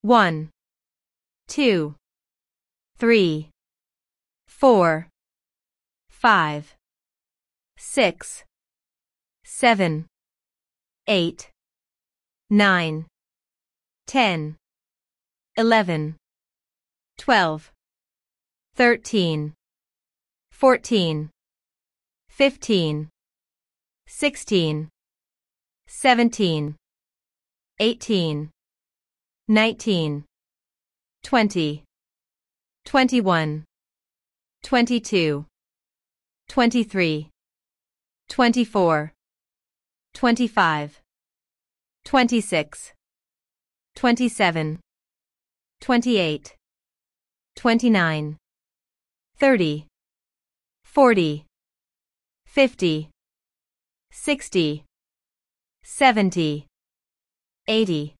1, 2, 3, 4, 5, 6, 7, 8, 9, 10, 11, 12, 13, 14, 15, 16, 17, 18, 19, 20, 21, 22, 23, 24, 25, 26, 27, 28, 29, 30, 40, 50, 60, 70, 80,